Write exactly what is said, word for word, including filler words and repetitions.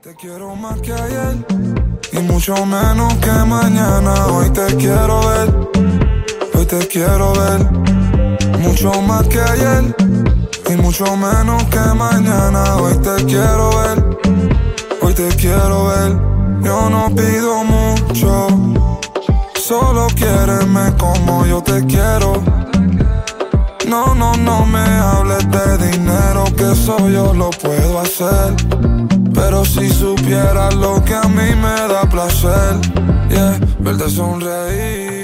Te quiero más que ayer y mucho menos que mañana. Hoy te quiero ver, hoy te quiero ver. Mucho más que ayer y mucho menos que mañana. Hoy te quiero ver, hoy te quiero ver. Yo no pido mucho, solo quiéreme como yo te quiero. No, no, no me hables de dinero, que eso yo lo puedo hacer. Pero si supieras lo que a mí me da placer, yeah, verte sonreír.